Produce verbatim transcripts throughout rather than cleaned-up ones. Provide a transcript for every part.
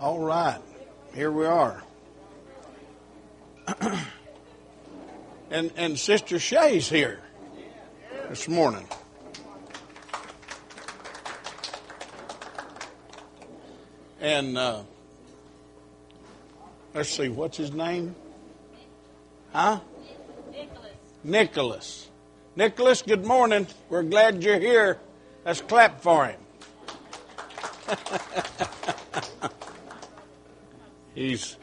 All right, here we are. and and Sister Shay's here this morning. And uh, let's see, what's his name? Huh? Nicholas. Nicholas. Nicholas, good morning. We're glad you're here. Let's clap for him. He's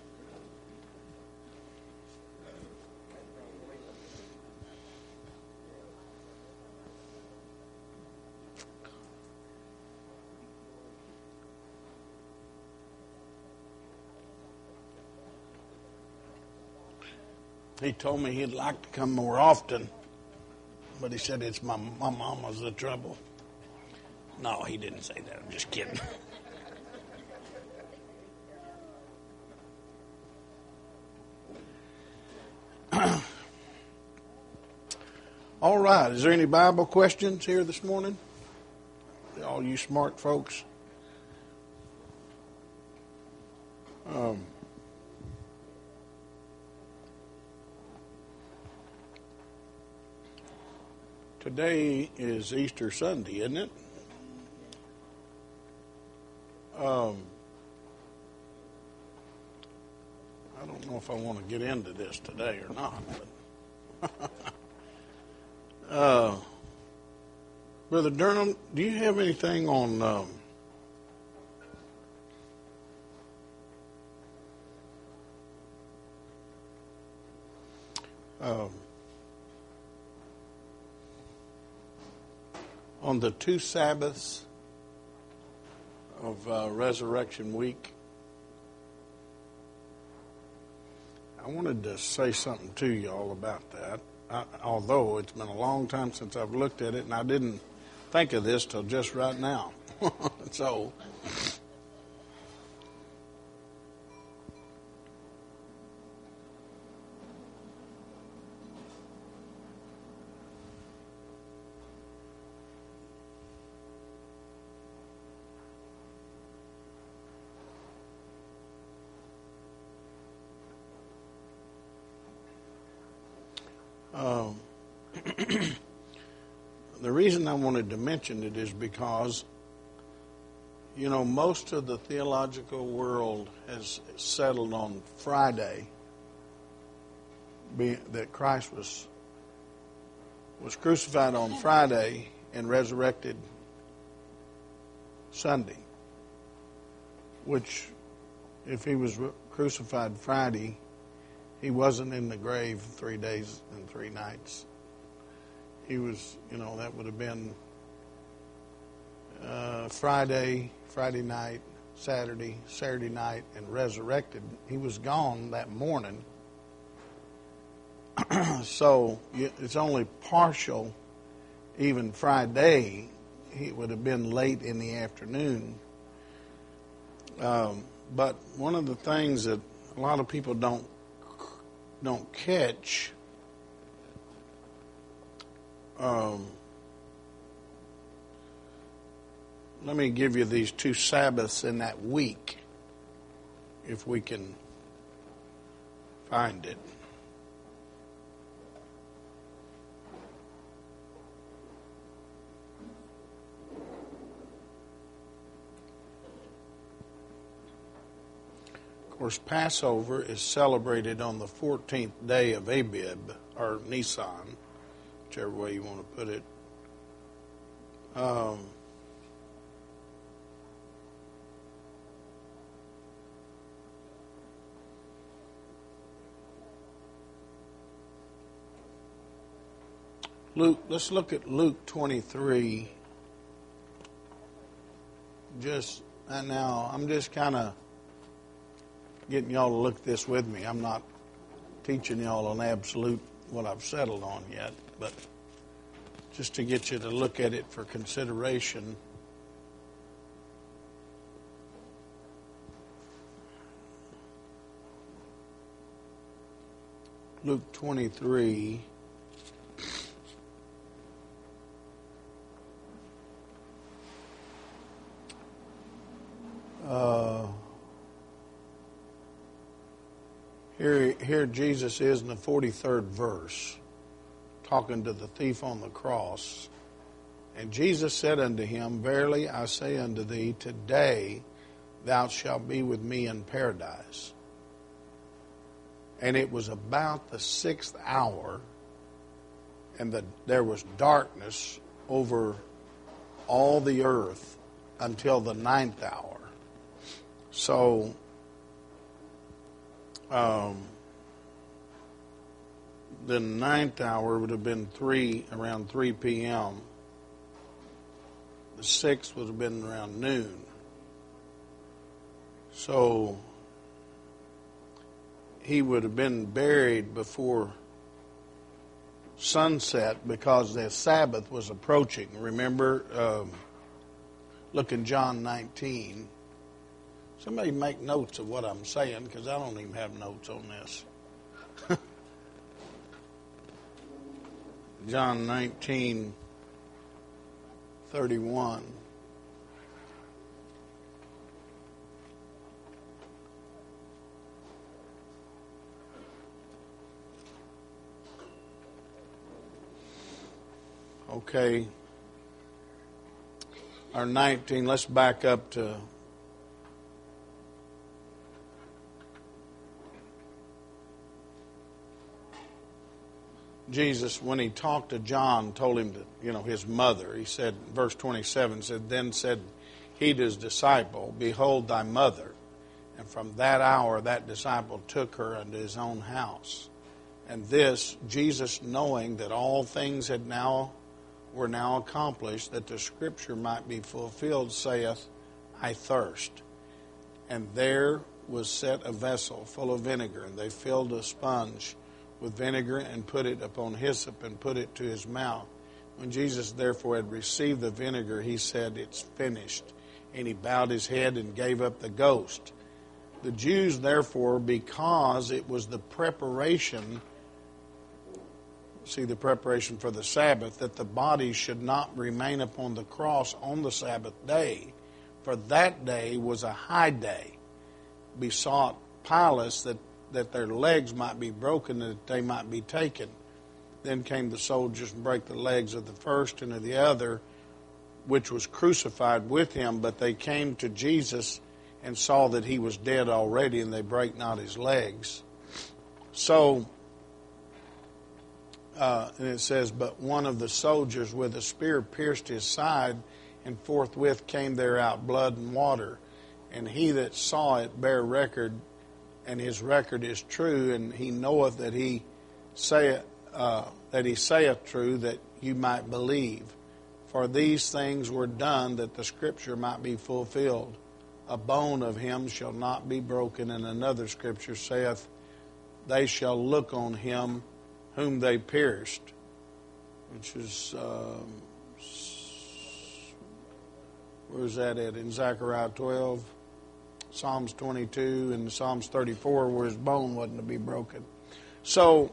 He told me he'd like to come more often, but he said it's my, my mama's the trouble. No, he didn't say that. I'm just kidding. All right. Is there any Bible questions here this morning? All you smart folks. Um, today is Easter Sunday, isn't it? Um, I don't know if I want to get into this today or not. But uh, Brother Durham, do you have anything on um, um, on the two Sabbaths of uh, Resurrection Week? I wanted to say something to you all about that. I, although it's been a long time since I've looked at it, and I didn't think of this till just right now. so, Um, the reason I wanted to mention it is because, you know, most of the theological world has settled on Friday, be, that Christ was was crucified on Friday and resurrected Sunday, which, if he was crucified Friday, he wasn't in the grave three days and three nights. He was, you know, that would have been uh, Friday, Friday night, Saturday, Saturday night, and resurrected. He was gone that morning. So it's only partial. Even Friday, he would have been late in the afternoon. Um, but one of the things that a lot of people don't don't catch, um, let me give you these two Sabbaths in that week, if we can find it. Of course, Passover is celebrated on the fourteenth day of Abib, or Nisan, whichever way you want to put it. Um, Luke, let's look at Luke twenty-three. Just and now, I'm just kind of getting y'all to look at this with me. I'm not teaching y'all an absolute what I've settled on yet, but just to get you to look at it for consideration. Luke twenty-three. Uh, Here, here Jesus is in the forty-third verse, talking to the thief on the cross. And Jesus said unto him, Verily I say unto thee, today thou shalt be with me in paradise. And it was about the sixth hour, and the, there was darkness over all the earth until the ninth hour. So, um, the ninth hour would have been three around three p.m. The sixth would have been around noon. So he would have been buried before sunset because the Sabbath was approaching. Remember, um, look in John nineteen. Somebody make notes of what I'm saying, because I don't even have notes on this. John nineteen thirty-one. Okay. Or nineteen, let's back up to Jesus, when he talked to John, told him to, you know, his mother. He said, verse twenty-seven said, Then said he to his disciple, Behold thy mother. And from that hour that disciple took her unto his own house. And this, Jesus, knowing that all things had now were now accomplished, that the scripture might be fulfilled, saith, I thirst. And there was set a vessel full of vinegar, and they filled a sponge with vinegar and put it upon hyssop and put it to his mouth. When Jesus therefore had received the vinegar, he said, It's finished. And he bowed his head and gave up the ghost. The Jews therefore, because it was the preparation, see the preparation for the Sabbath, that the body should not remain upon the cross on the Sabbath day, for that day was a high day, besought Pilate that that their legs might be broken, that they might be taken. Then came the soldiers and brake the legs of the first and of the other, which was crucified with him. But they came to Jesus and saw that he was dead already, and they brake not his legs. So, uh, and it says, But one of the soldiers with a spear pierced his side, and forthwith came there out blood and water. And he that saw it bare record, and his record is true, and he knoweth that he saith uh, that he saith true, that you might believe. For these things were done that the scripture might be fulfilled. A bone of him shall not be broken. And another scripture saith, They shall look on him whom they pierced, which is um, where is that at? In Zechariah twelve. Psalms twenty-two and Psalms thirty-four, where his bone wasn't to be broken. So,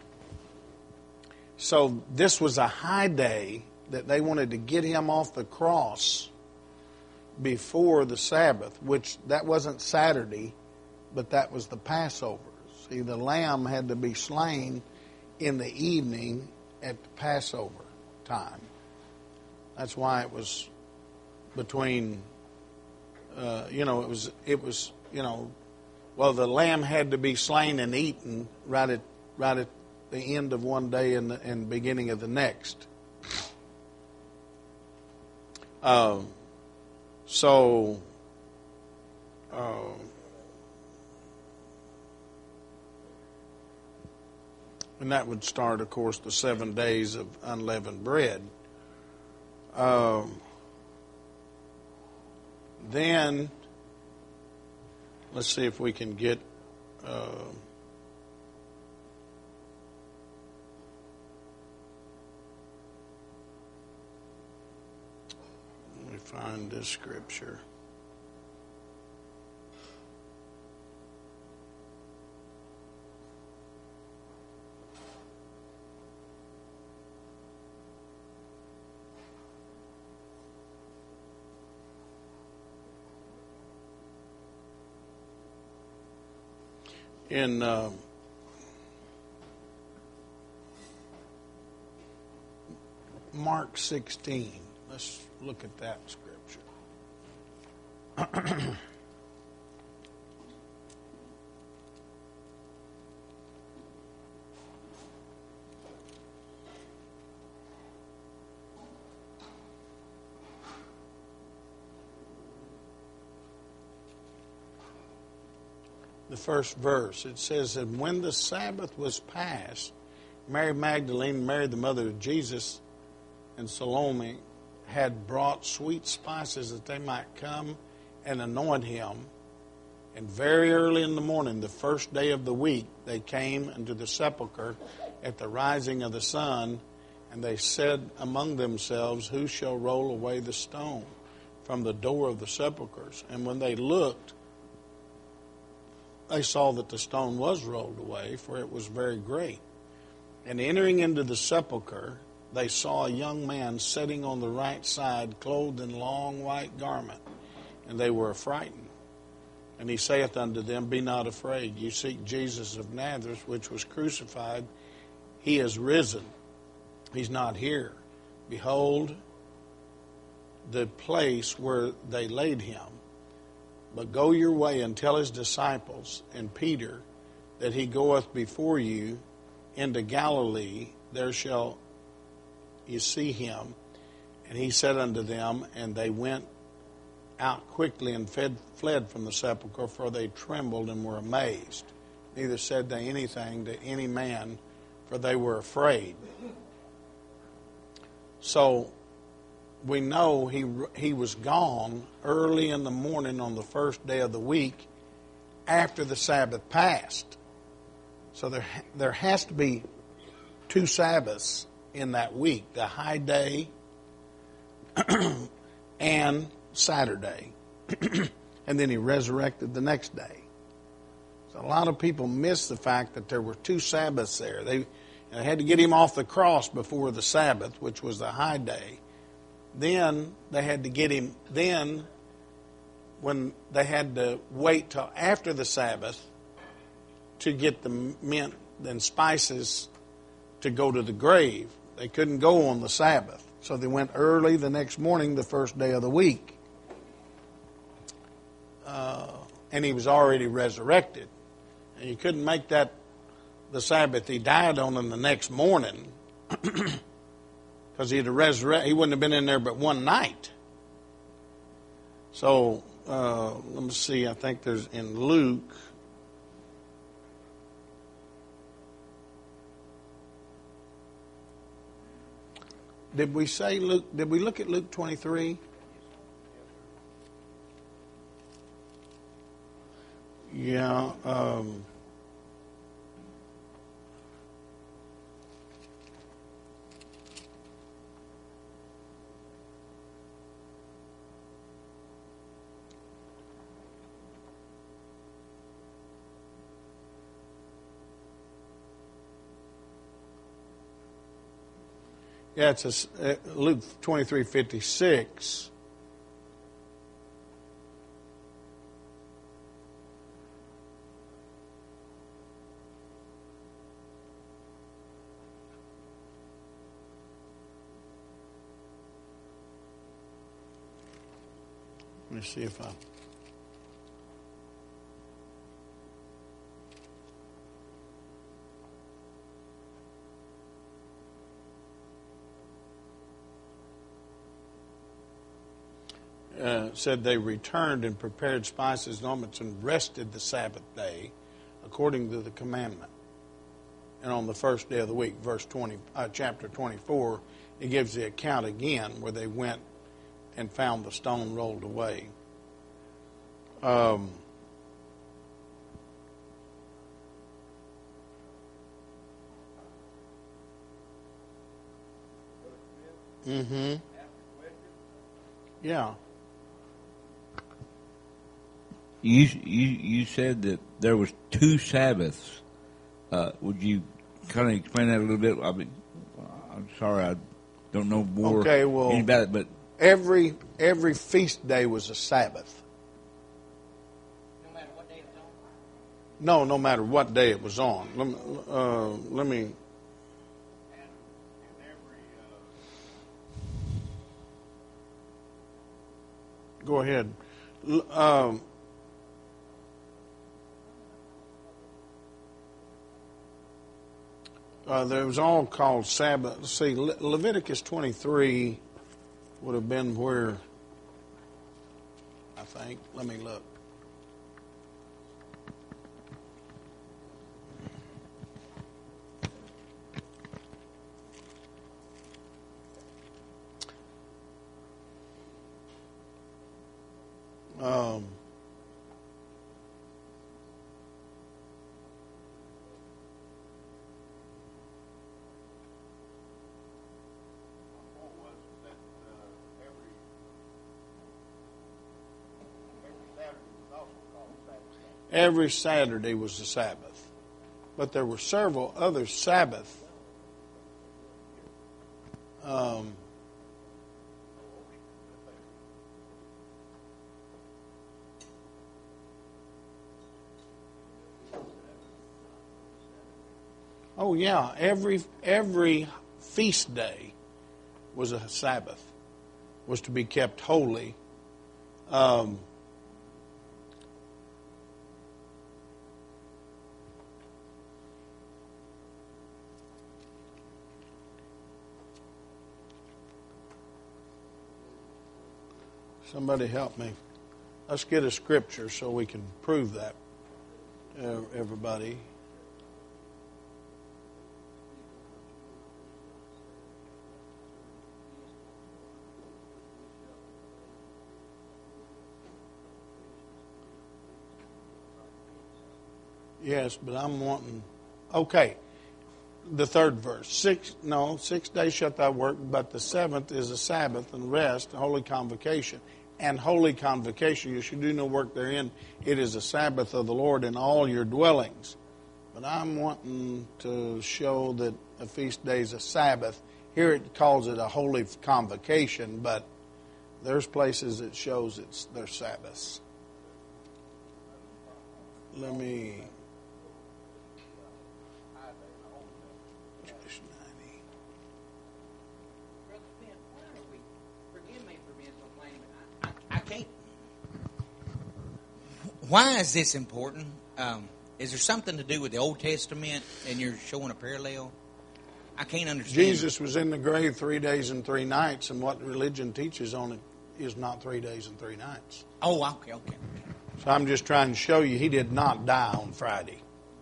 so this was a high day that they wanted to get him off the cross before the Sabbath, which that wasn't Saturday, but that was the Passover. See, the lamb had to be slain in the evening at the Passover time. That's why it was between... Uh, you know, it was, it was, you know, well, the lamb had to be slain and eaten right at, right at the end of one day and the and beginning of the next. Uh, so, uh, and that would start, of course, the seven days of unleavened bread. Um, Then, let's see if we can get, uh, let me find this scripture. in uh, Mark sixteen. Let's look at that scripture. The first verse, it says that when the Sabbath was past, Mary Magdalene, Mary the mother of Jesus, and Salome had brought sweet spices that they might come and anoint him. And very early in the morning, the first day of the week, they came into the sepulchre at the rising of the sun, and they said among themselves, who shall roll away the stone from the door of the sepulchres? And when they looked, they saw that the stone was rolled away, for it was very great. And entering into the sepulchre, they saw a young man sitting on the right side, clothed in long white garment, and they were affrighted. And he saith unto them, be not afraid. You seek Jesus of Nazareth, which was crucified. He is risen. He's not here. Behold, the place where they laid him. But go your way and tell his disciples and Peter that he goeth before you into Galilee. There shall you see him. And he said unto them, and they went out quickly and fed, fled from the sepulchre, for they trembled and were amazed. Neither said they anything to any man, for they were afraid. So we know he he was gone early in the morning on the first day of the week after the Sabbath passed. So there there has to be two Sabbaths in that week, the high day and Saturday. And then he resurrected the next day. So a lot of people miss the fact that there were two Sabbaths there. They, they had to get him off the cross before the Sabbath, which was the high day. Then they had to get him, then when they had to wait till after the Sabbath to get the mint and spices to go to the grave. They couldn't go on the Sabbath. So they went early the next morning, the first day of the week. Uh, and he was already resurrected. And you couldn't make that the Sabbath he died on in the next morning. Because he'd have resurrected, he wouldn't have been in there but one night. So, uh, let me see, I think there's in Luke. Did we say Luke, did we look at Luke twenty-three? Yeah, um... Yeah, it's a, uh, Luke twenty-three fifty-six. Let me see if I... Uh, said they returned and prepared spices and ornaments and rested the Sabbath day according to the commandment. And on the first day of the week, verse twenty, uh, chapter twenty-four, it gives the account again where they went and found the stone rolled away. Um, mm-hmm. Yeah. You you you said that there was two Sabbaths. Uh, would you kind of explain that a little bit? I mean, I'm sorry, I don't know more okay, well, about it, but every every feast day was a Sabbath. No matter what day of the No, no matter what day it was on. Let me, uh, let me go ahead. Um, uh, there was all called Sabbath. Let's see, Le- Leviticus twenty-three would have been where, I think. Let me look. Um, every Saturday was the Sabbath. But there were several other Sabbaths. Um, oh yeah, every every feast day was a Sabbath, was to be kept holy. Um, Somebody help me. Let's get a scripture so we can prove that, uh, everybody. Yes, but I'm wanting... Okay, the third verse. Six, no, six days shalt thou work, but the seventh is a Sabbath and rest, holy convocation. And holy convocation, you should do no work therein. It is a Sabbath of the Lord in all your dwellings. But I'm wanting to show that a feast day is a Sabbath. Here it calls it a holy convocation, but there's places it shows it's their Sabbaths. Let me... Why is this important? Um, is there something to do with the Old Testament and you're showing a parallel? I can't understand. Jesus was in the grave three days and three nights, and what religion teaches on it is not three days and three nights. Oh, okay, okay. So I'm just trying to show you he did not die on Friday.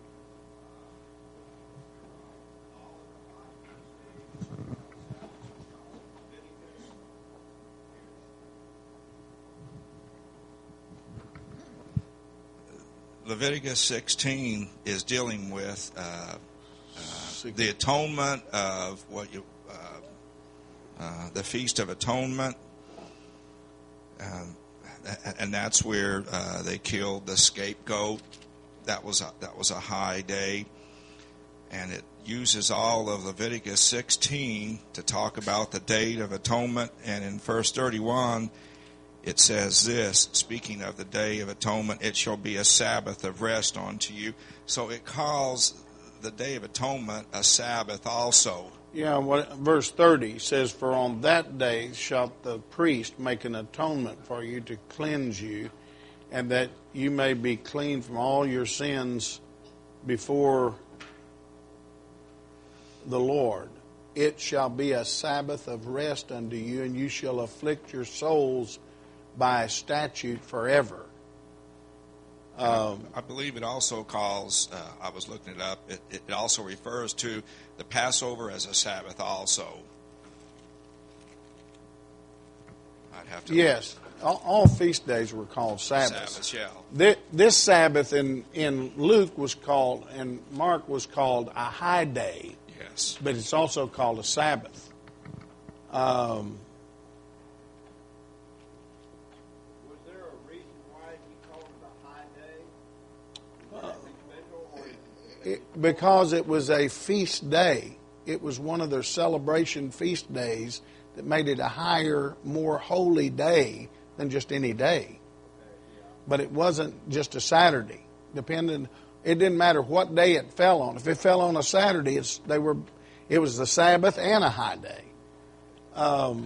Leviticus sixteen is dealing with uh, uh, the atonement of what you, uh, uh, the Feast of Atonement, um, and that's where uh, they killed the scapegoat. That was a, that was a high day, and it uses all of Leviticus sixteen to talk about the date of atonement. And in verse thirty-one. It says this, speaking of the Day of Atonement, it shall be a Sabbath of rest unto you. So it calls the Day of Atonement a Sabbath also. Yeah, what, verse thirty says, for on that day shalt the priest make an atonement for you to cleanse you, and that you may be clean from all your sins before the Lord. It shall be a Sabbath of rest unto you, and you shall afflict your souls by statute forever. Um, I believe it also calls, uh, I was looking it up, it, it also refers to the Passover as a Sabbath also. I'd have to yes, all, all feast days were called Sabbaths. Sabbaths, yeah. This, this Sabbath in, in Luke was called, and Mark was called a high day. Yes. But it's also called a Sabbath. Um, It, because it was a feast day. It was one of their celebration feast days that made it a higher, more holy day than just any day. But it wasn't just a Saturday. Depending It didn't matter what day it fell on. If it fell on a Saturday, it's, they were, it was the Sabbath and a high day. Um,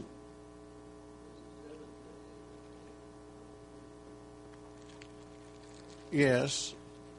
yes.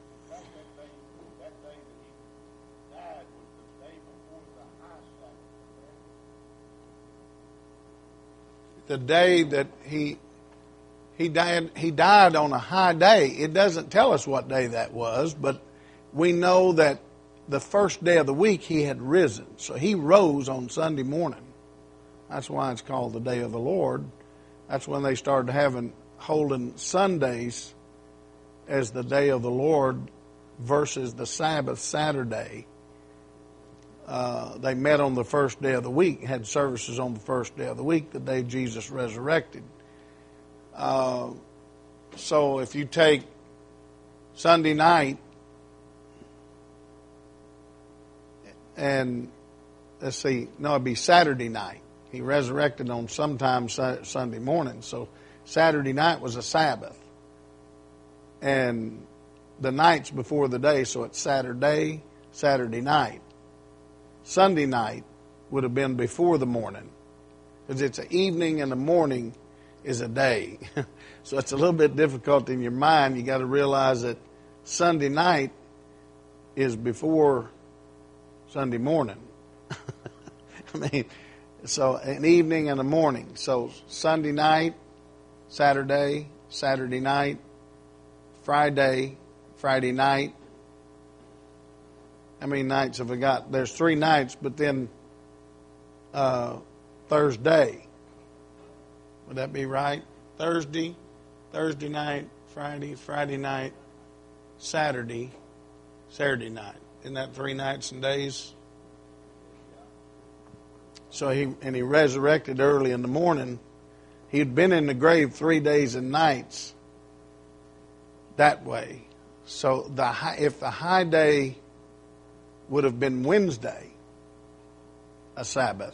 The day that he he died he died on a high day. It doesn't tell us what day that was, but we know that the first day of the week he had risen. So he rose on Sunday morning. That's why it's called the Day of the Lord. That's when they started having holding Sundays as the Day of the Lord versus the Sabbath Saturday. Uh, they met on the first day of the week, had services on the first day of the week, the day Jesus resurrected. Uh, so if you take Sunday night and, let's see, no, it'd be Saturday night. He resurrected on sometime Sunday morning. So Saturday night was a Sabbath. And the night's before the day, so it's Saturday, Saturday night. Sunday night would have been before the morning, because it's an evening and the morning is a day. So it's a little bit difficult in your mind. You got to realize that Sunday night is before Sunday morning. I mean, so an evening and a morning. So Sunday night, Saturday, Saturday night, Friday, Friday night. How many nights have we got? There's three nights, but then uh, Thursday. Would that be right? Thursday, Thursday night, Friday, Friday night, Saturday, Saturday night. Isn't that three nights and days? So he and he resurrected early in the morning. He'd been in the grave three days and nights that way. So the high, if the high day would have been Wednesday, a Sabbath,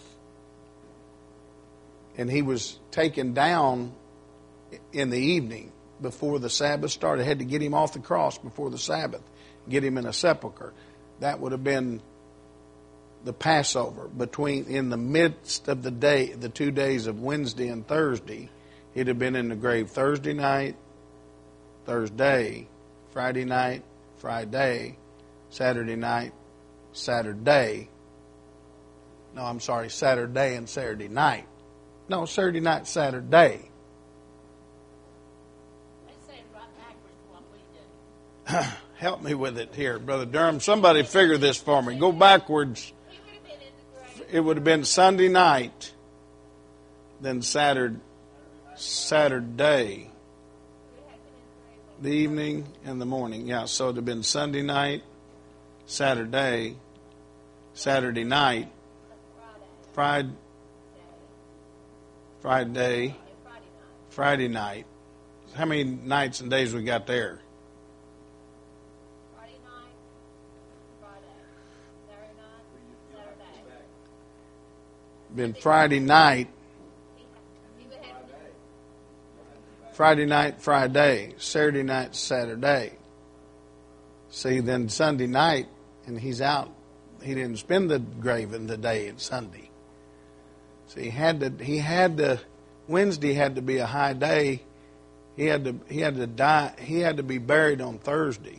and he was taken down in the evening before the Sabbath started. Had to get him off the cross before the Sabbath, get him in a sepulcher. That would have been the Passover. Between in the midst of the day, the two days of Wednesday and Thursday, he'd have been in the grave Thursday night, Thursday, Friday night, Friday, Saturday night, Saturday. No, I'm sorry, Saturday and Saturday night. No, Saturday night, Saturday. They say it right backwards what we do. Help me with it here, Brother Durham. Somebody figure this for me. Go backwards. He would have been in the grave. It would have been Sunday night, then Saturday, Saturday, the evening and the morning. Yeah, so it would have been Sunday night, Saturday, Saturday night, Friday, Friday, Friday night. How many nights and days we got there? Friday night, Friday, Saturday night, Saturday. Been Friday night, He would have Friday night, Friday, Saturday night, Saturday. See, then Sunday night, and he's out. He didn't spend the grave in the day at Sunday. So he had to. He had to. Wednesday had to be a high day. He had to. He had to die. He had to be buried on Thursday.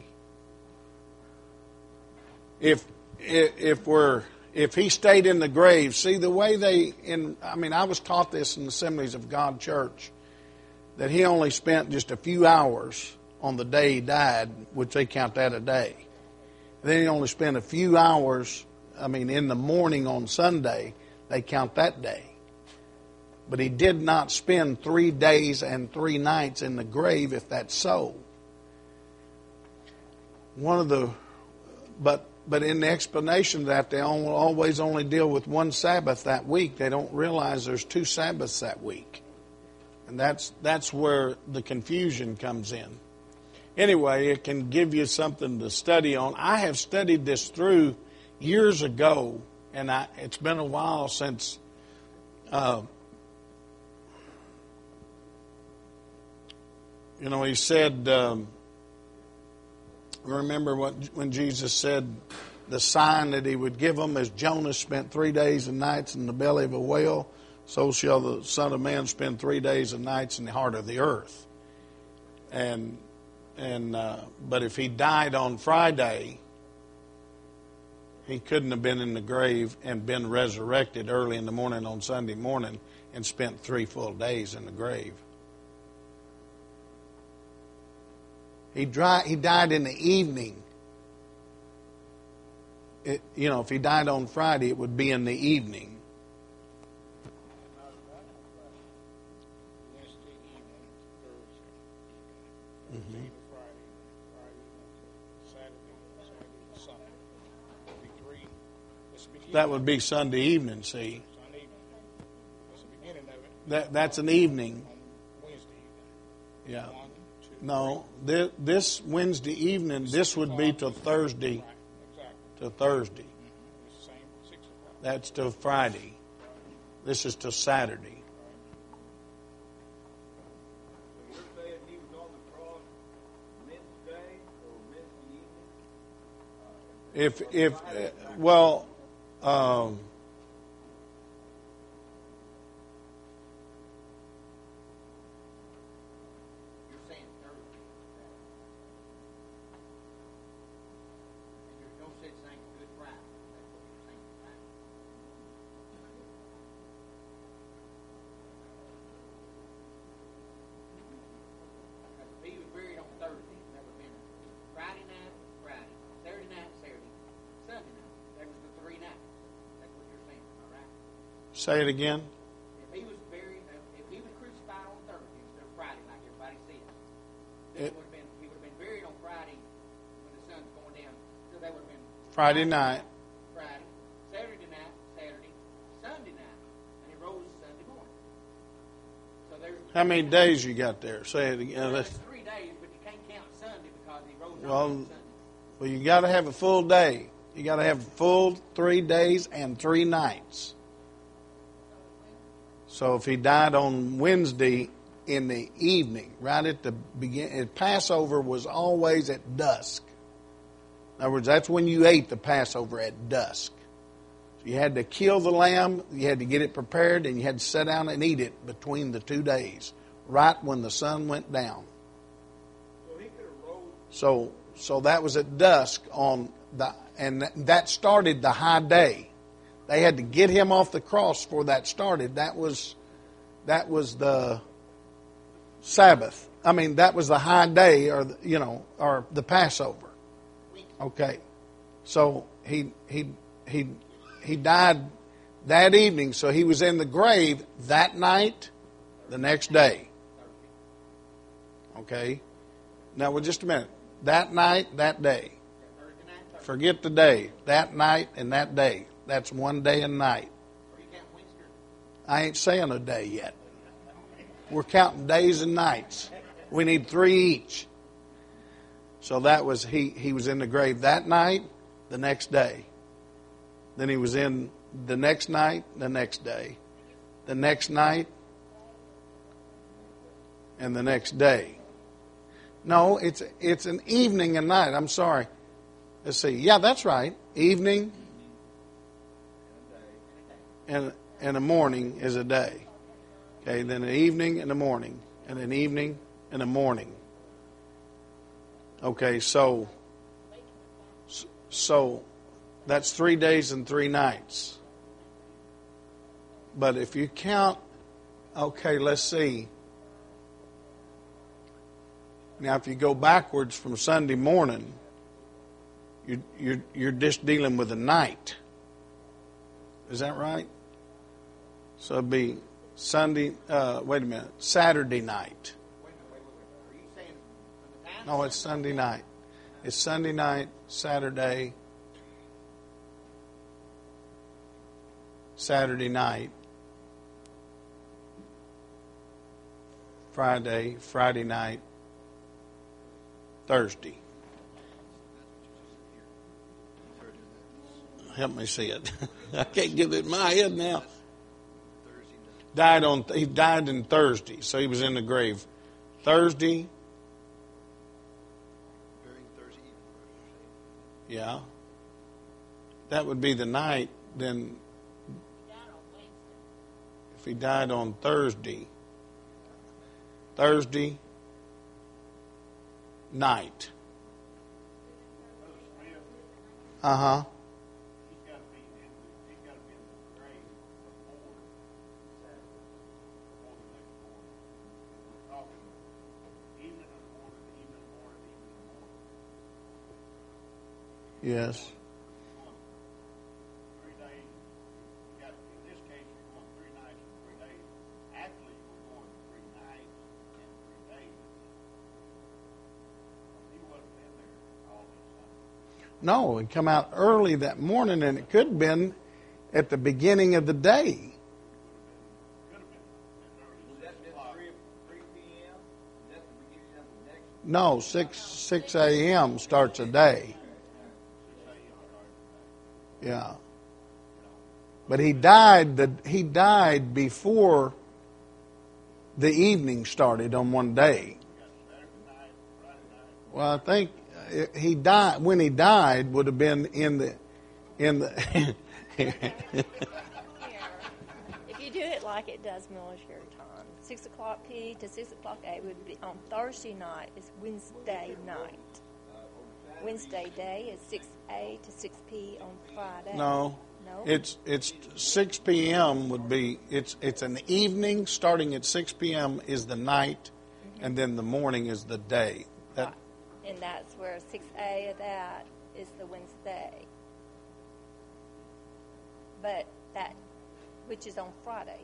If if, if we're if he stayed in the grave, see the way they in. I mean, I was taught this in the Assemblies of God Church, that he only spent just a few hours on the day he died, which they count that a day. Then he only spent a few hours, I mean, in the morning on Sunday, they count that day. But he did not spend three days and three nights in the grave, if that's so. One of the, but but in the explanation of that, they always only deal with one Sabbath that week. They don't realize there's two Sabbaths that week. And that's that's where the confusion comes in. Anyway, it can give you something to study on. I have studied this through years ago, and I, it's been a while since uh, you know, he said um, remember what when Jesus said the sign that he would give them as Jonah spent three days and nights in the belly of a whale, so shall the Son of Man spend three days and nights in the heart of the earth. And and uh, but if he died on Friday, he couldn't have been in the grave and been resurrected early in the morning on Sunday morning and spent three full days in the grave. He, dry, he died in the evening. It, you know, if he died on Friday, it would be in the evening. Mm-hmm. That would be Sunday evening, see. Sunday evening. That's the beginning of it. That, that's an evening. On Wednesday evening. Yeah. One, two, No, this, this Wednesday evening, this would be to Thursday. right. Exactly. To Thursday. Mm-hmm. It's the same, six o'clock. That's to Friday. This is to Saturday. You're saying he was on the cross midday or midday evening? If, if, uh, well, um, You're saying Thursday. And there's no such thing as Good Friday. That's what you're saying, right? Because if he was buried on Thursday, that would have been Friday night, Friday, Saturday night, Saturday, Sunday night. That was the three nights. That's what you're saying, all right? say it again. If he was buried, uh, if he was crucified on Thursday instead of Friday, like everybody says, then It- it would have been he would have been buried on Friday when the sun's going down. So that would have been Friday night. Friday, Saturday night, Saturday, Sunday night, and he rose Sunday morning. So there's How many days you got there? Say it again. there's Let's- three days, but you can't count Sunday because he rose Well, on Sunday. Well, you got to have a full day. You got to have full three days and three nights. So if he died on Wednesday in the evening, right at the beginning, Passover was always at dusk. In other words, that's when you ate the Passover, at dusk. So you had to kill the lamb, you had to get it prepared, and you had to sit down and eat it between the two days, right when the sun went down. So he could have rose. So, so that was at dusk on the, and that started the high day. They had to get him off the cross before that started. That was, that was the Sabbath. I mean, that was the high day, or the, you know, or the Passover. Okay, so he he he he died that evening. So he was in the grave that night, the next day. Okay, now well, just a minute. That night, that day. Thursday night, Thursday. Forget the day. That night and that day. That's one day and night. Or you count Wednesday. I ain't saying a day yet. We're counting days and nights. We need three each. So that was, he, he was in the grave that night, the next day. Then he was in the next night, the next day. The next night, and the next day. No, it's it's an evening and night. I'm sorry. Let's see. Yeah, that's right. Evening and and a morning is a day. Okay, then an evening and a morning, and an evening and a morning. Okay, so so that's three days and three nights. But if you count, okay, let's see. Now, if you go backwards from Sunday morning, you, you're you're just dealing with a night. Is that right? So it'd be Sunday. Uh, wait a minute, Saturday night. Wait a minute, wait, wait, wait. Are you saying from the time? No, it's Sunday night. It's Sunday night, Saturday, Saturday night, Friday, Friday night, Thursday. Help me see it. I can't get it in my head now. Died on. He died in Thursday, so he was in the grave Thursday. During Thursday evening, Yeah. That would be the night. Then, if he died on Thursday, Thursday night. Uh huh. Yes. Three days. You got, in this case, you're going three nights and three days. Actually, you're going three nights and three days. He wasn't in there all this time. No, it come out early that morning, and it could have been at the beginning of the day. No, six six a.m. starts a day. Yeah, but he died. The he died before the evening started on one day. Well, I think he died when he died would have been in the in the. Here, if you do it like it does military time, six o'clock P to six o'clock A would be on Thursday night. Is Wednesday night. Wednesday day is six A to six P on Friday. No, no, it's it's six p.m. would be it's it's an evening starting at six p.m. is the night, mm-hmm. and then the morning is the day. That, right. And that's where six A of that is the Wednesday. But that, which is on Friday.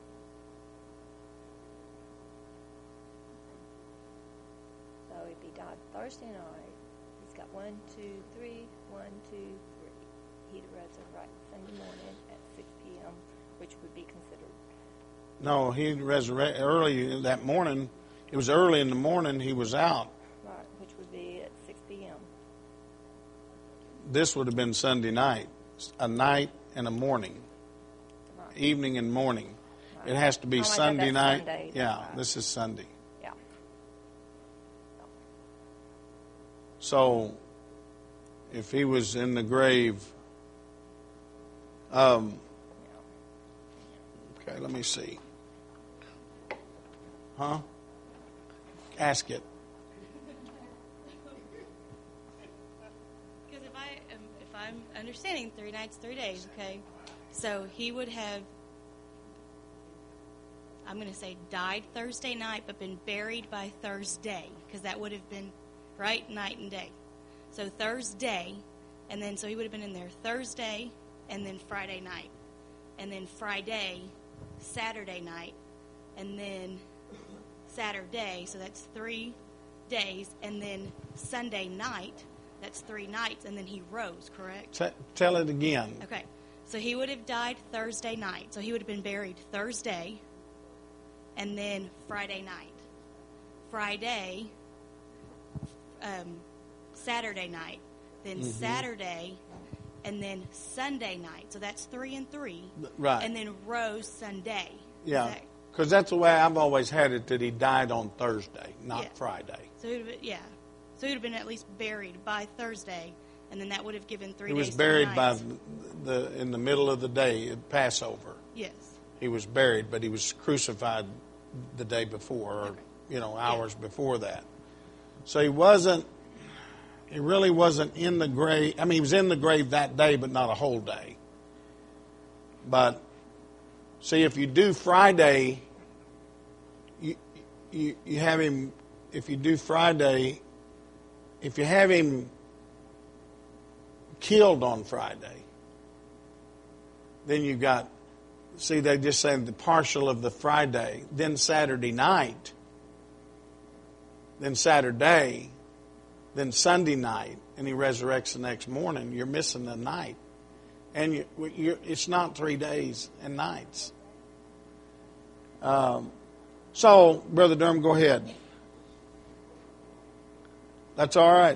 So if he died Thursday night, he's got one, two, three, one, two, three. He'd resurrect Sunday morning at six p.m., which would be considered. No, he'd resurrect early that morning. It was early in the morning he was out. Right, which would be at six p.m. This would have been Sunday night, a night and a morning, Right. evening and morning. Right. It has to be Oh, I thought Sunday that's night. Sunday. Yeah, Right. this is Sunday. Yeah. So, if he was in the grave, um, okay, let me see. Huh? Ask it. Because if I am, if I'm understanding, three nights, three days, okay. So he would have, I'm going to say, died Thursday night, but been buried by Thursday, because that would have been right night and day. So Thursday, and then so he would have been in there Thursday, and then Friday night, and then Friday, Saturday night, and then Saturday. So that's three days, and then Sunday night. That's three nights, and then he rose. Correct? T- tell it again. Okay. So he would have died Thursday night. So he would have been buried Thursday and then Friday night. Friday, um, Saturday night. Then mm-hmm. Saturday, and then Sunday night. So that's three and three. Right. And then rose Sunday. Yeah. Because that's the way I've always had it, that he died on Thursday, not yeah. Friday. So he would have been, yeah. So he would have been at least buried by Thursday. And then that would have given three he days. He was buried by nights. the in the middle of the day at Passover. Yes. He was buried, but he was crucified the day before, or, okay. you know, hours yeah. before that. So he wasn't, he really wasn't in the grave. I mean, he was in the grave that day, but not a whole day. But, see, if you do Friday, you, you, you have him, if you do Friday, if you have him killed on Friday, then you got, see, they just say the partial of the Friday, then Saturday night, then Saturday, then Sunday night, and he resurrects the next morning. You're missing the night, and you, you're, it's not three days and nights. Um, so, Brother Durham, go ahead. That's all right.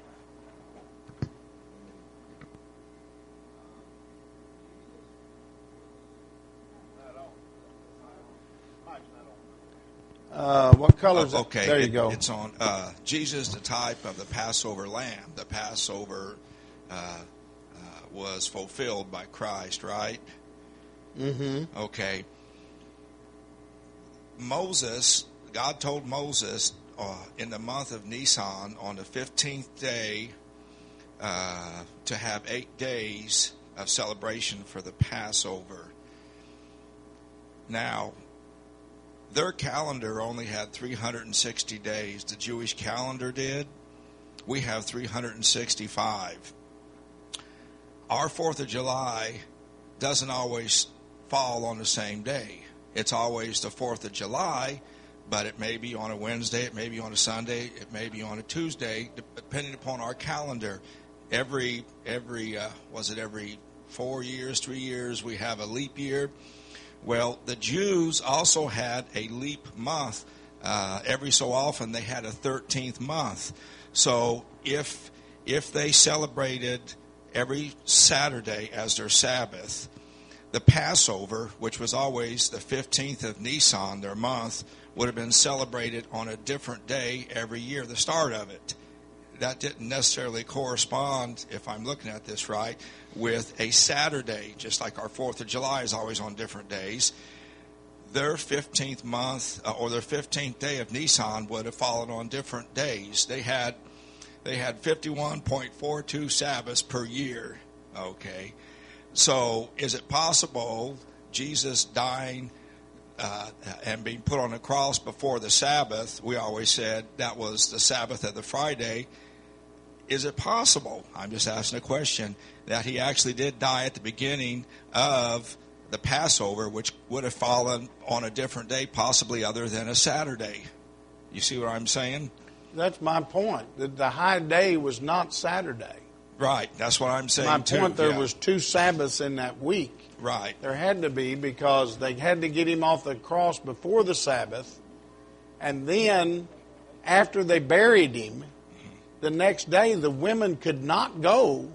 Uh, what color is uh, it? Okay, there you it, go. It's on. Uh, Jesus, the type of the Passover lamb. The Passover uh, uh, was fulfilled by Christ, right? Mm-hmm. Okay. Moses, God told Moses uh, in the month of Nisan on the fifteenth day uh, to have eight days of celebration for the Passover. Now, their calendar only had three hundred sixty days. The Jewish calendar did. We have three hundred sixty-five. Our fourth of July doesn't always fall on the same day. It's always the fourth of July, but it may be on a Wednesday, it may be on a Sunday, it may be on a Tuesday, depending upon our calendar. Every, every uh, was it every four years, three years, we have a leap year. Well, the Jews also had a leap month. Uh, every so often they had a thirteenth month. So if if they celebrated every Saturday as their Sabbath, the Passover, which was always the fifteenth of Nisan, their month, would have been celebrated on a different day every year, the start of it. That didn't necessarily correspond, if I'm looking at this right, with a Saturday, just like our fourth of July is always on different days. Their fifteenth month, uh, or their fifteenth day of Nisan would have fallen on different days. They had they had fifty-one point four two Sabbaths per year, okay? So is it possible Jesus dying uh, and being put on the cross before the Sabbath, we always said that was the Sabbath of the Friday, is it possible, I'm just asking a question, that he actually did die at the beginning of the Passover, which would have fallen on a different day, possibly other than a Saturday? You see what I'm saying? That's my point. The, the high day was not Saturday. Right, that's what I'm saying My too. point, there yeah. was two Sabbaths in that week. Right. There had to be, because they had to get him off the cross before the Sabbath. And then, after they buried him, the next day the women could not go.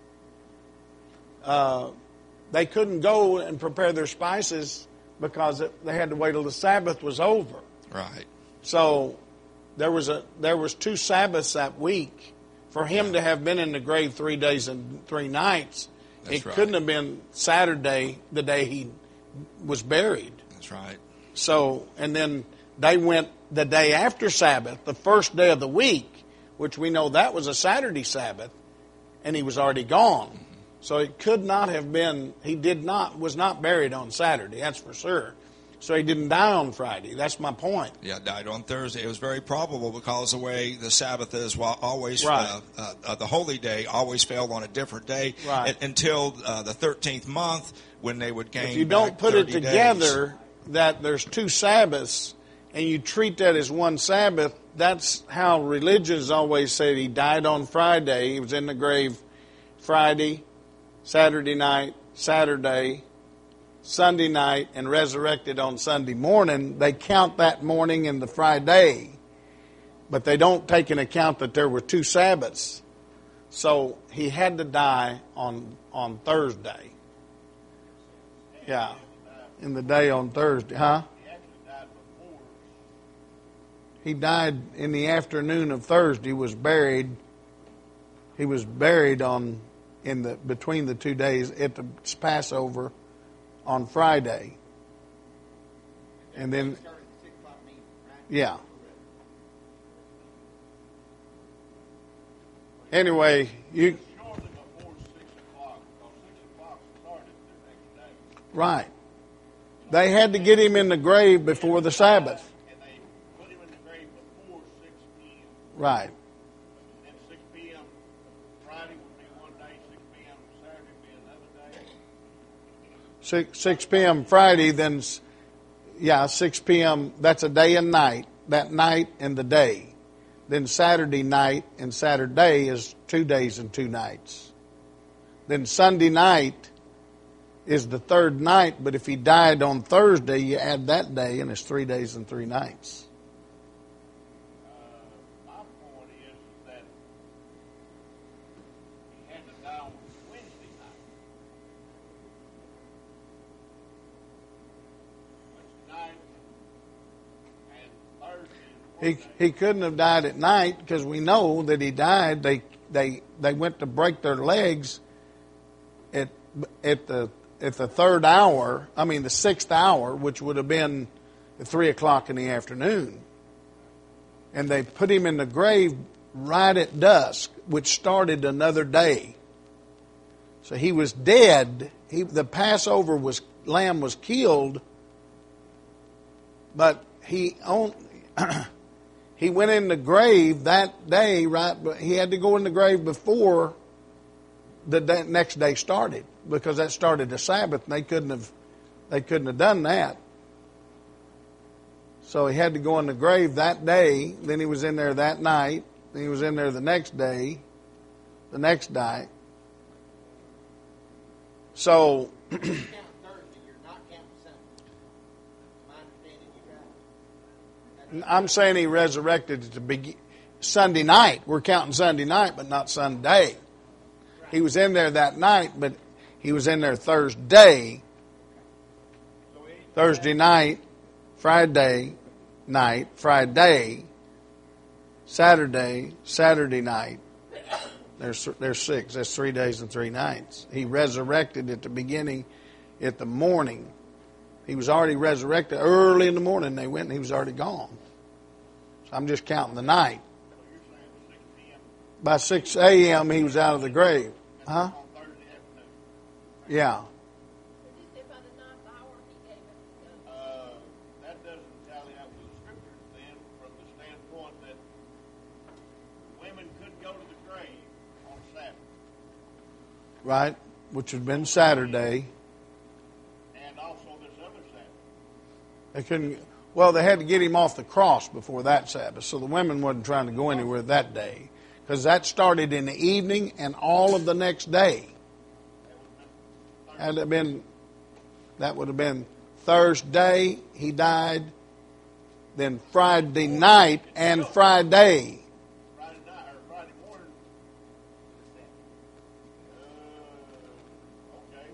Uh, they couldn't go and prepare their spices because it, they had to wait till the Sabbath was over. Right. So there was a there was two Sabbaths that week. For him Yeah. to have been in the grave three days and three nights, That's it right. couldn't have been Saturday, the day he was buried. That's right. So, and then they went the day after Sabbath, the first day of the week, which we know that was a Saturday Sabbath, and he was already gone. Mm-hmm. So it could not have been, he did not, was not buried on Saturday, that's for sure. So he didn't die on Friday. That's my point. Yeah, died on Thursday. It was very probable because the way the Sabbath is, well, always Right. uh, uh, uh, the holy day always fell on a different day Right. a- until uh, the thirteenth month when they would gain. If you don't back put it thirty together days. that there's two Sabbaths and you treat that as one Sabbath, that's how religions always said he died on Friday. He was in the grave Friday, Saturday night, Saturday, Sunday night, and resurrected on Sunday morning. They count that morning and the Friday, but they don't take into account that there were two Sabbaths. So he had to die on on Thursday. Yeah, in the day on Thursday, huh? He actually died before. He died in the afternoon of Thursday. Was buried. He was buried on in the between the two days at the Passover on Friday, and then Started at six o'clock meeting, right? yeah. Anyway, you Shortly before six o'clock, because six o'clock started the next day. right. They had to get him in the grave before the Sabbath. And they put him in the grave before six p.m. Right. And six p.m. Friday would be one day, six p.m. Saturday would be another day. Six six p.m. Friday, then s- yeah, six p.m. That's a day and night. That night and the day. Then Saturday night and Saturday is two days and two nights. Then Sunday night is the third night, but if he died on Thursday, you add that day and it's three days and three nights. My point is that he had to die on Wednesday night. Wednesday night and Thursday. He he couldn't have died at night because we know that he died. They they they went to break their legs at at the at the third hour. I mean the sixth hour, which would have been at three o'clock in the afternoon, and they put him in the grave right at dusk, which started another day. So he was dead. He, the Passover was lamb was killed, but he on, he went in the grave that day. Right, but he had to go in the grave before the day, next day started, because that started the Sabbath, and they couldn't have they couldn't have done that. So he had to go in the grave that day. Then he was in there that night. Then he was in there the next day, the next night. So, You're counting Thursday, you're not counting Sunday. Am I understanding you right? I'm saying he resurrected at the be- Sunday night. We're counting Sunday night, but not Sunday. He was in there that night, but he was in there Thursday, Thursday night, Friday night, Friday, Saturday, Saturday night. There's there's six. That's three days and three nights. He resurrected at the beginning, at the morning. He was already resurrected early in the morning. They went and he was already gone. So I'm just counting the night. By six a.m. he was out of the grave. Huh? Yeah. Did you say by the ninth hour he gave it? Uh, that doesn't tally up with the scriptures then, from the standpoint that women could go to the grave on Sabbath. Right, which would have been Saturday. And also this other Sabbath. They couldn't. Well, they had to get him off the cross before that Sabbath, so the women wasn't trying to go anywhere that day, because that started in the evening and all of the next day. Had it been, that would have been Thursday. He died. Then Friday night and Friday. Friday night or Friday morning. Uh, okay.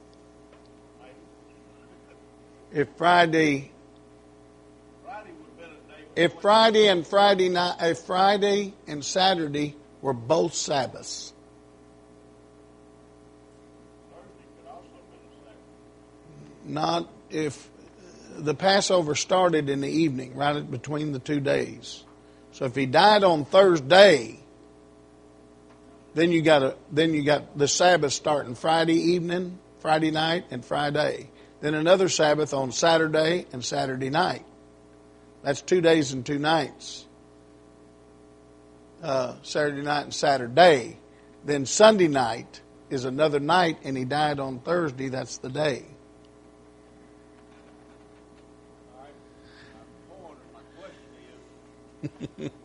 Maybe. If Friday, Friday would have been a day. if Friday and Friday night, if Friday and Saturday were both Sabbaths. Thursday could also have been a Sabbath. Not if the Passover started in the evening, right between the two days. So if he died on Thursday, then you got a, then you got the Sabbath starting Friday evening, Friday night, and Friday. Then another Sabbath on Saturday and Saturday night. That's two days and two nights. Uh, Saturday night and Saturday. Then Sunday night is another night, and he died on Thursday. That's the day. All right. My point or my question is,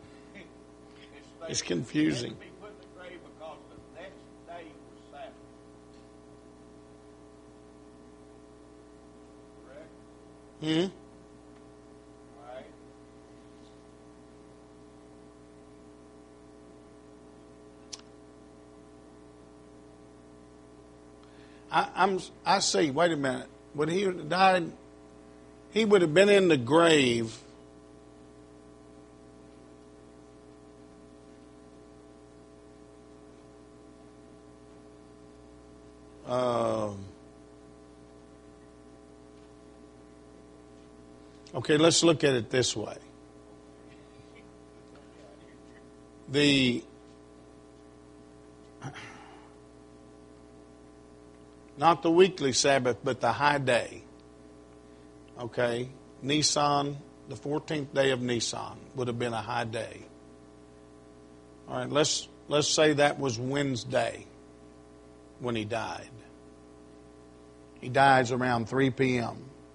It's confusing. He had to be put in the grave because the next day was Sabbath. Correct? Hmm? All right. I, I'm. I see. Wait a minute. When he died, he would have been in the grave. Um, okay, let's look at it this way. The not the weekly Sabbath, but the high day. Okay, Nisan, the fourteenth day of Nisan would have been a high day. All right, let's let's say that was Wednesday when he died. He dies around three p.m.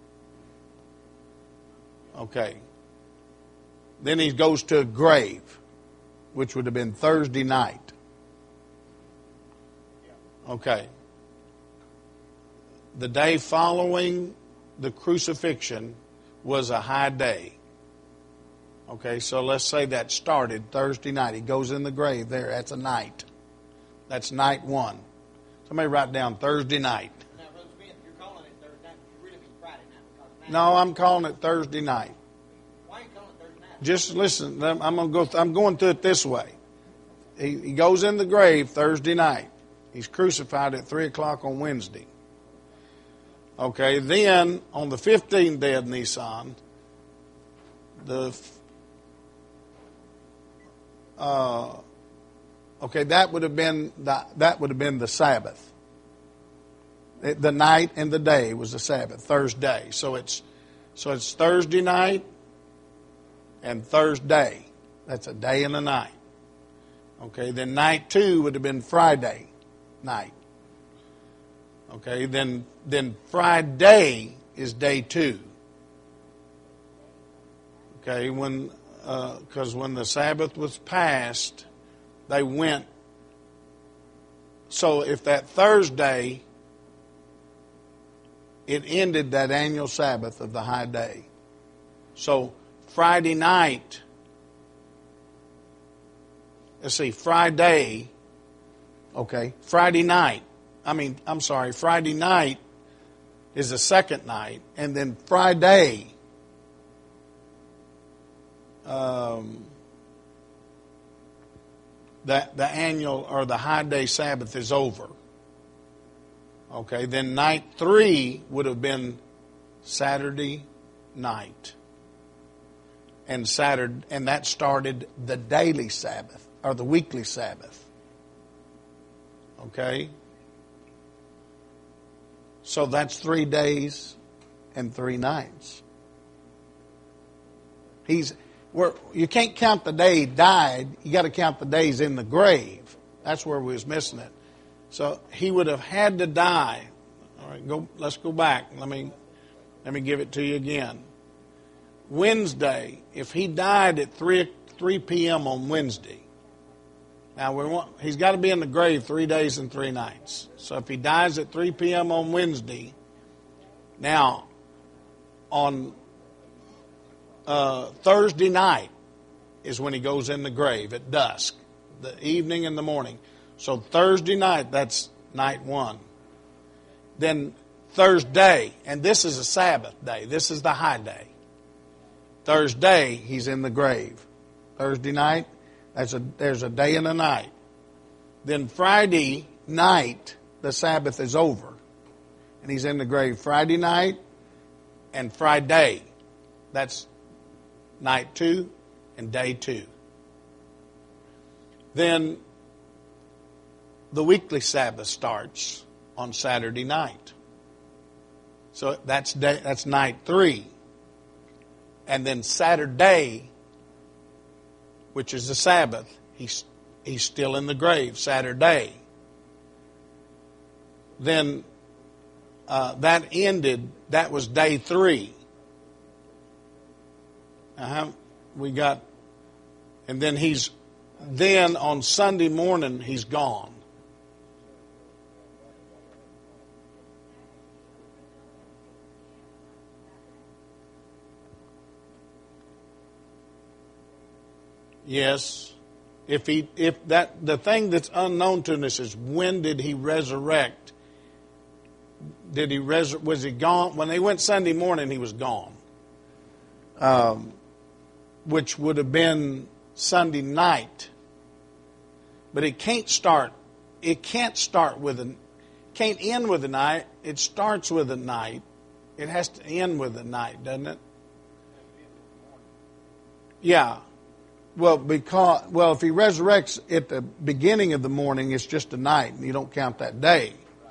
Okay. Then he goes to a grave, which would have been Thursday night. Okay. The day following the crucifixion was a high day. Okay, so let's say that started Thursday night. He goes in the grave there. That's a night. That's night one. Somebody write down Thursday night. Now, Brother Smith, you're calling it Thursday night, but you really mean Friday night. Because No, I'm calling it Thursday night. Why are you calling it Thursday night? Just listen. I'm going to go. I'm going through it this way. he, he goes in the grave Thursday night. He's crucified at three o'clock on Wednesday. Okay, then on the fifteenth day of Nisan, the uh, okay that would have been the, that would have been the Sabbath. The night and the day was the Sabbath, Thursday. So it's so it's Thursday night and Thursday. That's a day and a night. Okay, then night two would have been Friday night. Okay, then then Friday is day two. Okay, when because uh, when the Sabbath was passed, they went. So if that Thursday, it ended that annual Sabbath of the high day. So Friday night, let's see, Friday, okay, Friday night, I mean, I'm sorry, Friday night is the second night, and then Friday, um, the, the annual or the high day Sabbath is over. Okay, then night three would have been Saturday night. And Saturday, and that started the daily Sabbath, or the weekly Sabbath. Okay? So that's three days and three nights. He's we're, you can't count the day he died, you got to count the days in the grave. That's where we was missing it. So he would have had to die. All right, go. Let's go back. Let me let me give it to you again. Wednesday, if he died at three three p.m. on Wednesday, now we want he's got to be in the grave three days and three nights. So if he dies at three p.m. on Wednesday, now on uh, Thursday night is when he goes in the grave at dusk, the evening and the morning. So Thursday night, that's night one. Then Thursday, and this is a Sabbath day. This is the high day. Thursday, he's in the grave. Thursday night, that's a, there's a day and a night. Then Friday night, the Sabbath is over. And he's in the grave Friday night and Friday. That's night two and day two. Then the weekly Sabbath starts on Saturday night. So that's day, that's night three. And then Saturday, which is the Sabbath, he's, he's still in the grave Saturday. Then uh, that ended, that was day three. Uh-huh. We got, and then he's, then on Sunday morning, he's gone. Yes. If he, if that, the thing that's unknown to us is when did he resurrect? Did he res? Was he gone? When they went Sunday morning, he was gone. Um, which would have been Sunday night. But it can't start. It can't start with a, can't end with a night. It starts with a night. It has to end with a night, doesn't it? Yeah. Well, because well, if he resurrects at the beginning of the morning, it's just a night, and you don't count that day.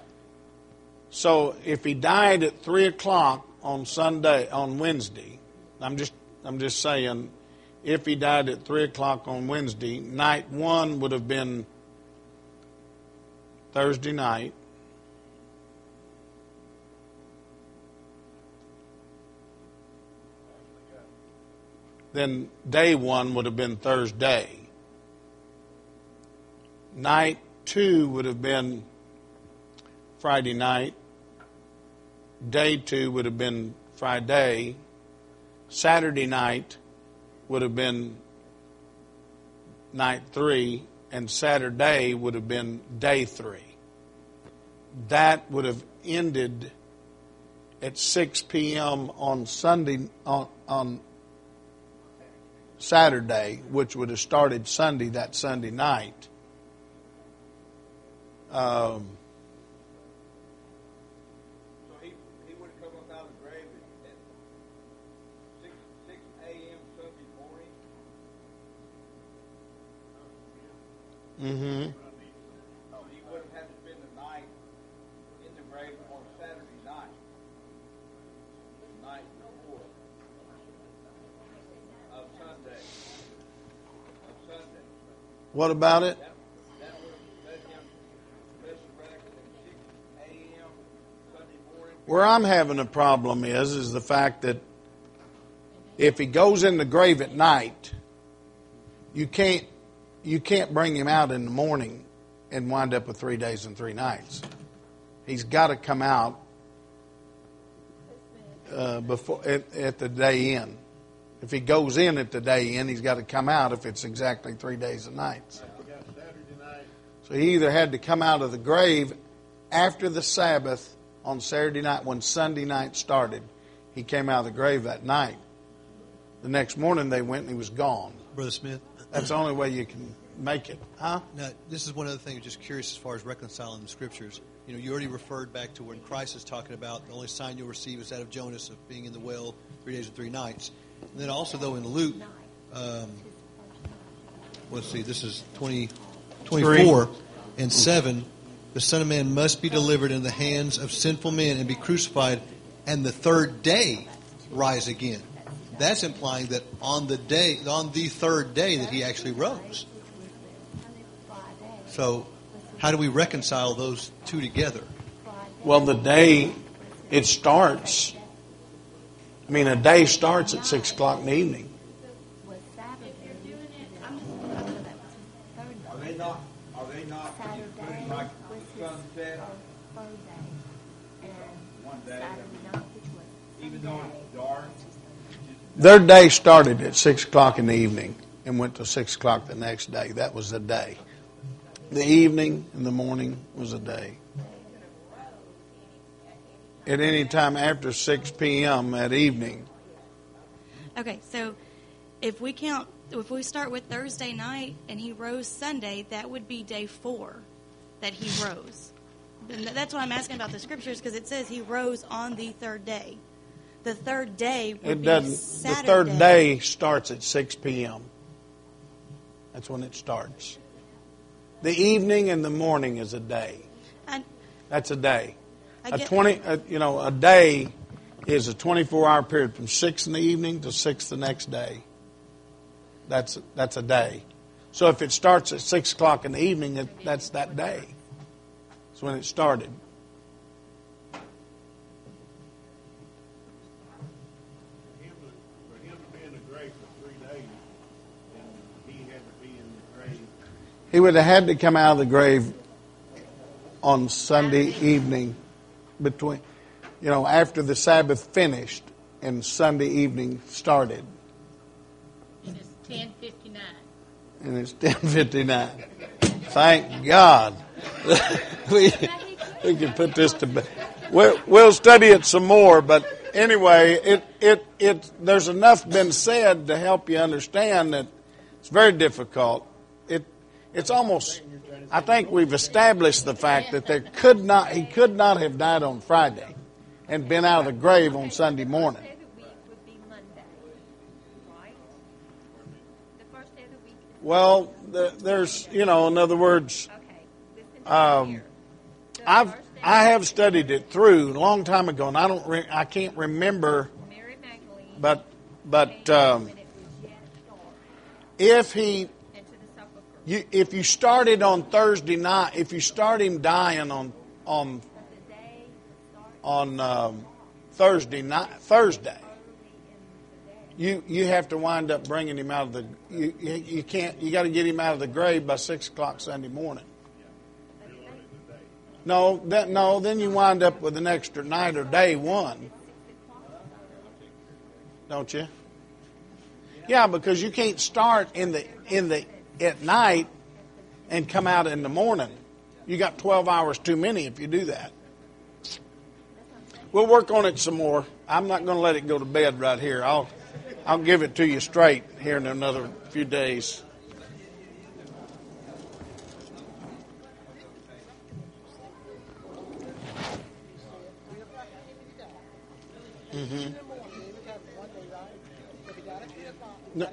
So if he died at three o'clock on Sunday, on Wednesday, I'm just I'm just saying, if he died at three o'clock on Wednesday, night one would have been Thursday night. Then day one would have been Thursday. Night two would have been Friday night. Day two would have been Friday. Saturday night would have been night three. And Saturday would have been day three. That would have ended at six p.m. on Sunday, on, on Saturday, which would have started Sunday, that Sunday night. Um, So he, he would have come up out of the grave at, at six, six a.m. Sunday morning. mm-hmm. So he would have had to spend the night in the grave on Saturday night. The night before of Sunday. Of Sunday. What about it? That, that would have let him resurrect at six a.m. Sunday morning. Where I'm having a problem is, is the fact that if he goes in the grave at night, you can't, you can't bring him out in the morning and wind up with three days and three nights. He's got to come out uh, before at, at the day end. If he goes in at the day end, he's got to come out if it's exactly three days and nights. So he either had to come out of the grave after the Sabbath on Saturday night when Sunday night started. He came out of the grave that night. The next morning they went and he was gone. Brother Smith? That's the only way you can make it. Huh? Now, this is one other thing, just curious as far as reconciling the scriptures. You know, you already referred back to when Christ is talking about the only sign you'll receive is that of Jonas of being in the well three days and three nights. And then also, though, in Luke, um, let's see, this is twenty, twenty-four and seven, the Son of Man must be delivered in the hands of sinful men and be crucified, and the third day rise again. That's implying that on the day, on the third day, that he actually rose. So, how do we reconcile those two together? Well, the day it starts, I mean, a day starts at six o'clock in the evening. Are they not, are they not putting like sunset one day, even though it's dark? Their day started at six o'clock in the evening and went to six o'clock the next day. That was the day. The evening and the morning was a day. At any time after six p.m. that evening. Okay, so if we count, if we start with Thursday night and he rose Sunday, that would be day four that he rose. And that's why I'm asking about the scriptures, because it says he rose on the third day. The third day would It be doesn't. Saturday. The third day starts at six p.m. That's when it starts. The evening and the morning is a day. I, That's a day. I A get twenty, a, you know, a day is a twenty-four hour period from six in the evening to six the next day. That's that's a day. So if it starts at six o'clock in the evening, it, that's that day. That's when it started. For him to, for him to be in the grave for three days, and he had to be in the grave. He would have had to come out of the grave on Sunday evening, between, you know, after the Sabbath finished and Sunday evening started. And it's ten fifty-nine. And it's ten fifty-nine. Thank God. we, we can put this to bed. We'll, we'll study it some more, but anyway, it, it, it, there's enough been said to help you understand that it's very difficult. It, it's almost, I think we've established the fact that there could not, he could not have died on Friday and been out of the grave on Sunday morning. The first day of the week would be Monday, right? The first day of the week. Well, the, there's, you know, in other words, Okay, listen Um, here. The I've first day I have studied it through a long time ago, and I don't re- I can't remember, Mary Magdalene but but came um, when it was yet dark if he into the sepulchre. you if you started on Thursday night, if you start him dying on on But the day started on um, Thursday night Thursday, early in the day. you you have to wind up bringing him out of the you you, you can't you got to get him out of the grave by six o'clock Sunday morning. No, that no. Then you wind up with an extra night or day one, don't you? Yeah, because you can't start in the in the at night and come out in the morning. You got twelve hours too many if you do that. We'll work on it some more. I'm not going to let it go to bed right here. I'll I'll give it to you straight here in another few days. No.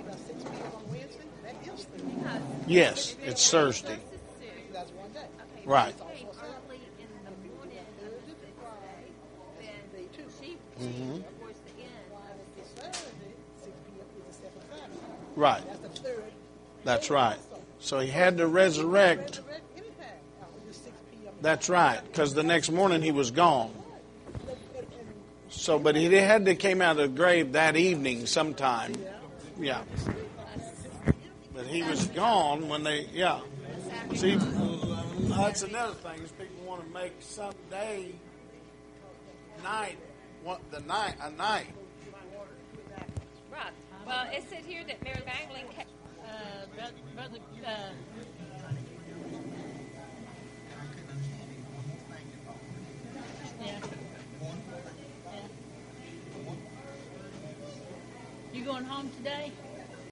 Yes, it's Thursday. Right. Mm-hmm. Right. That's right. So he had to resurrect. That's right, because the next morning he was gone. So, but he had to came out of the grave that evening sometime. Yeah. But he was gone when they, yeah. See, that's another thing is people want to make some day, night, what the night, a night. Right. Well, it said here that Mary Magdalene. Ca- Uh, brother, brother uh, yeah. Yeah. You going home today?